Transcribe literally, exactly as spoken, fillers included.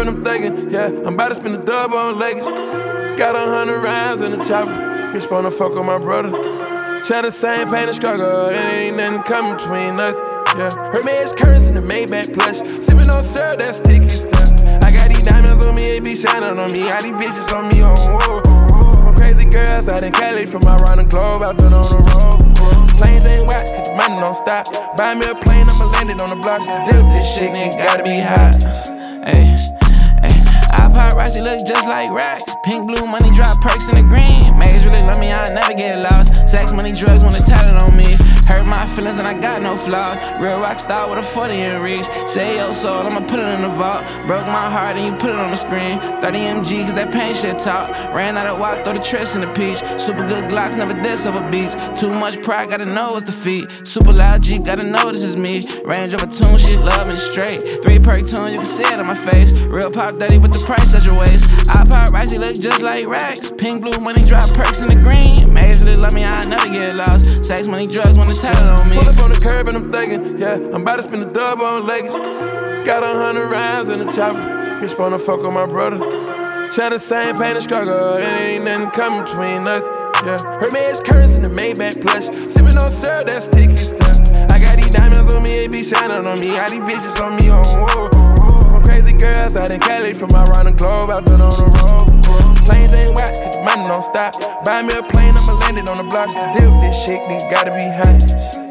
and I'm thinking, yeah, I'm about to spend a dub on Lakers. Got a hundred rounds in the chopper. Bitch wanna fuck with my brother. Share the same pain and struggle, and ain't nothing coming between us. Yeah, her man's curtains in the Maybach plush. Sippin' on syrup, that's sticky stuff. I got these diamonds on me, they be shining on me. All these bitches on me, on whoa. From crazy girls out in Cali, from around the globe, I've been on the road. Planes ain't whack, cause the money don't stop. Buy me a plane, I'ma land it on the block. Dip this shit, nigga, gotta be hot. Ayy, ayy, I pop rocks, it look just like racks. Pink, blue, money, drop perks in the green. Maids really love me, I never get lost. Sex, money, drugs, wanna tell it on me. Hurt my feelings and I got no flaws. Real rock star with a forty in reach. Say your soul, I'ma put it in the vault. Broke my heart and you put it on the screen. thirty M G, cause that pain shit talk. Ran out of walk, throw the tricks in the peach. Super good Glocks, never diss over beats. Too much pride, gotta know it's defeat. Super loud Jeep, gotta know this is me. Range over tune, shit loving straight. Three perk tune, you can see it on my face. Real pop daddy with the price at your waist. I pop racks, he look just like racks. Pink, blue, money, drop perks in the green. Maids really love me, I never get lost. Sex, money, drugs, wanna tell it on me. Pull up on the curb and I'm thinking, yeah, I'm about to spend a dub on Lakers. Got a hundred rounds in the chopper. Bitch wanna fuck with my brother. Share the same pain and struggle, and ain't nothing coming between us. Yeah, her man's curtains in the Maybach plush. Sippin' on syrup, that's sticky stuff. I got these diamonds on me, they be shining on me. All these bitches on me, on whoa. From crazy girls out in Cali, from around the globe, I've been on the road. Planes ain't whack, cause the money don't stop. Buy me a plane, I'ma land it on the block. Dip this shit, nigga, gotta be hot.